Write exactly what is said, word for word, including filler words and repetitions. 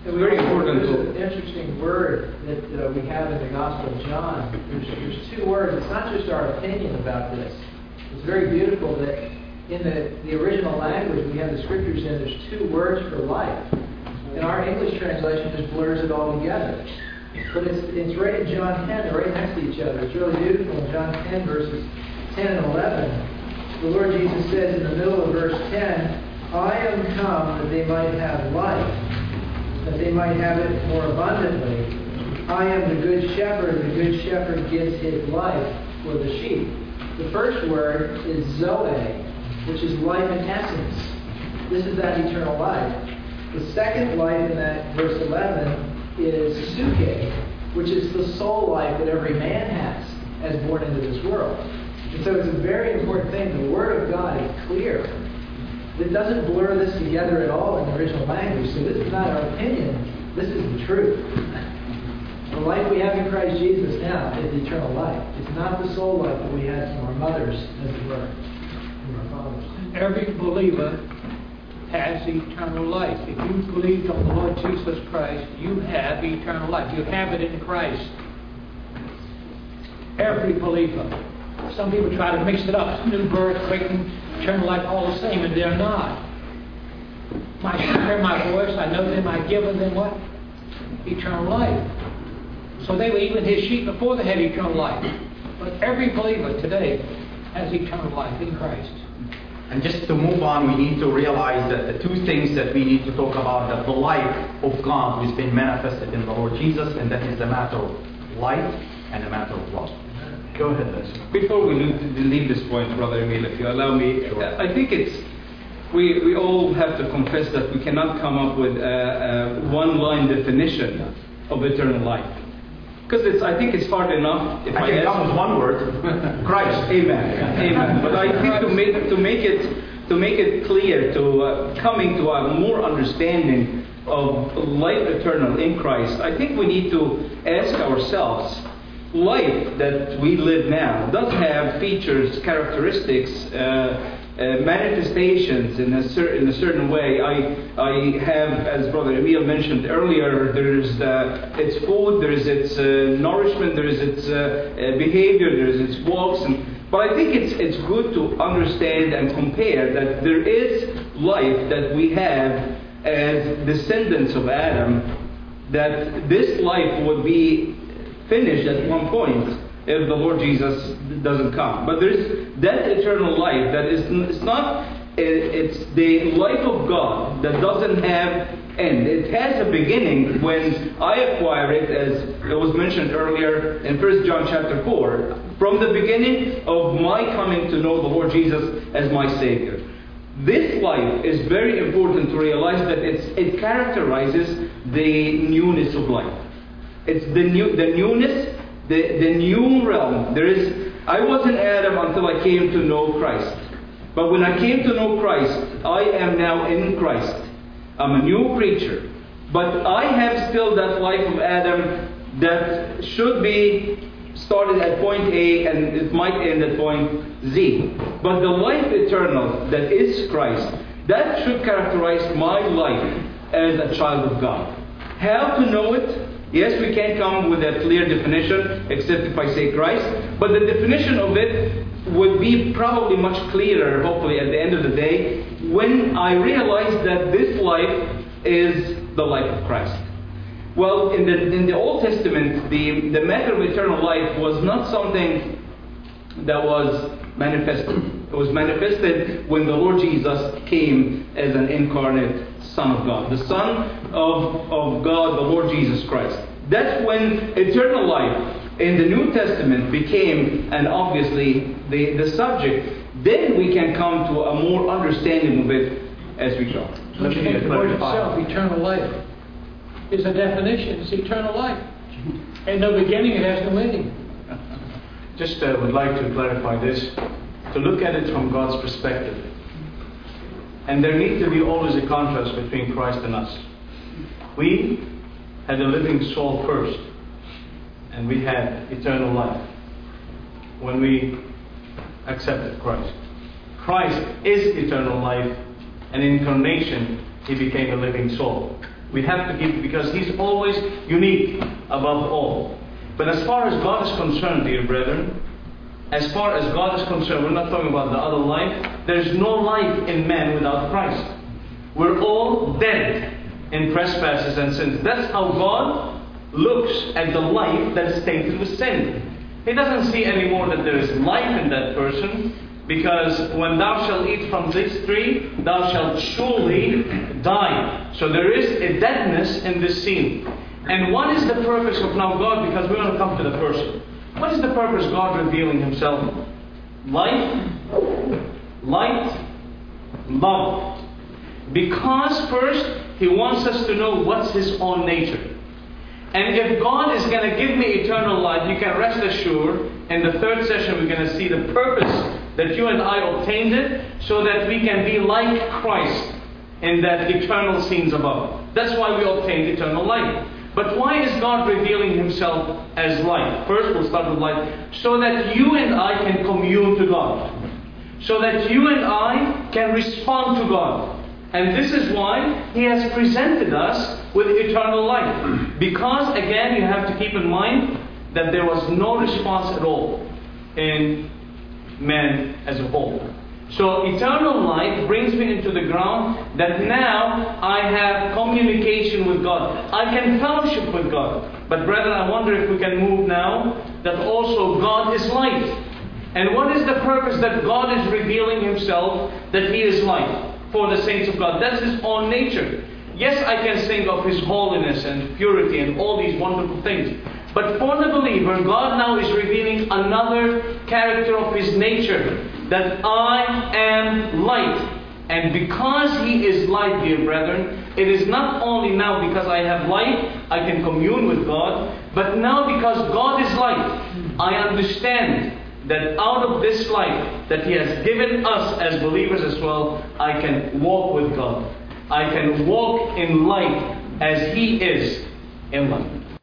Very important. There's an interesting word that uh, we have in the Gospel of John. There's, there's two words. It's not just our opinion about this. It's very beautiful that in the, the original language we have the scriptures in, there's two words for life. And our English translation just blurs it all together. But it's, it's right in John ten, they're right next to each other. It's really beautiful. In John ten, verses ten and eleven, the Lord Jesus says in the middle of verse ten, I am come that they might have life, that they might have it more abundantly. I am the good shepherd. The good shepherd gives his life for the sheep. The first word is Zoe, which is life in essence. This is that eternal life. The second life in that verse eleven is Suke, which is the soul life that every man has as born into this world. And so it's a very important thing. The Word of God is clear. It doesn't blur this together at all in the original language. So this is not our opinion. This is the truth. The life we have in Christ Jesus now is eternal life. It's not the soul life that we had from our mothers, as it were, from our fathers. Every believer has eternal life. If you believed on the Lord Jesus Christ, you have eternal life. You have it in Christ. Every believer. Some people try to mix it up. New birth, quickening, eternal life, all the same, and they're not. My sheep hear my voice, I know them, I give them what? Eternal life. So they were even his sheep before they had eternal life. But every believer today has eternal life in Christ. And just to move on, we need to realize that the two things that we need to talk about, that the life of God has been manifested in the Lord Jesus, and that is the matter of life and the matter of love. Go ahead, Les. Before we leave this point, Brother Emil, if you allow me, sure. I think it's we we all have to confess that we cannot come up with a, a one-line definition of eternal life. Because it's, I think it's hard enough. If I, I can ask, come with one word: Christ. Amen. Amen. But I think to make to make it to make it clear, to uh, coming to a more understanding of life eternal in Christ, I think we need to ask ourselves: life that we live now does have features, characteristics, uh, uh, manifestations in a, cer- in a certain way. I I have, as Brother Emil mentioned earlier, there's uh, its food, there's its uh, nourishment, there's its uh, uh, behavior, there's its walks, and but I think it's it's good to understand and compare that there is life that we have as descendants of Adam, that this life would be finished at one point if the Lord Jesus doesn't come. But there's that eternal life that is it's not it's the life of God that doesn't have end. It has a beginning when I acquire it, as it was mentioned earlier in First John chapter four, from the beginning of my coming to know the Lord Jesus as my Savior. This life is very important to realize that it's, it characterizes the newness of life. It's the new, the newness, the, the new realm. There is. I wasn't Adam until I came to know Christ. But when I came to know Christ, I am now in Christ. I'm a new creature. But I have still that life of Adam that should be started at point A and it might end at point Z. But the life eternal that is Christ, that should characterize my life as a child of God. How to know it? Yes, we can't come with a clear definition, except if I say Christ. But the definition of it would be probably much clearer, hopefully, at the end of the day, when I realize that this life is the life of Christ. Well, in the in the Old Testament, the, the matter of eternal life was not something that was manifested. It was manifested when the Lord Jesus came as an incarnate Son of God. The Son of, of God, the Lord Jesus Christ. That's when eternal life in the New Testament became, and obviously, the, the subject. Then we can come to a more understanding of it as we go. Don't you think the word itself, eternal life, is a definition? It's eternal life. And no beginning, it has no ending. Just uh, would like to clarify this, to look at it from God's perspective. And there needs to be always a contrast between Christ and us. We had a living soul first, and we had eternal life when we accepted Christ. Christ is eternal life, and in incarnation, He became a living soul. We have to give because He's always unique above all. But as far as God is concerned, dear brethren, as far as God is concerned, we're not talking about the other life. There's no life in man without Christ. We're all dead in trespasses and sins. That's how God looks at the life that is tainted with sin. He doesn't see anymore that there is life in that person, because when thou shalt eat from this tree, thou shalt surely die. So there is a deadness in this scene. And what is the purpose of now God? Because we want to come to the person. What is the purpose of God revealing Himself? Life, light, love. Because first, He wants us to know what's His own nature. And if God is going to give me eternal life, you can rest assured, in the third session we're going to see the purpose that you and I obtained it, so that we can be like Christ in that eternal scenes above. That's why we obtained eternal life. But why is God revealing Himself as light? First, we'll start with light. So that you and I can commune to God. So that you and I can respond to God. And this is why He has presented us with eternal life. Because, again, you have to keep in mind that there was no response at all in man as a whole. So eternal life brings me into the ground that now I have communication with God. I can fellowship with God. But brethren, I wonder if we can move now that also God is light. And what is the purpose that God is revealing Himself that He is light for the saints of God? That's His own nature. Yes, I can sing of His holiness and purity and all these wonderful things. But for the believer, God now is revealing another character of His nature. That I am light. And because He is light, dear brethren, it is not only now because I have light, I can commune with God. But now because God is light, I understand that out of this light that He has given us as believers as well, I can walk with God. I can walk in light as He is in light.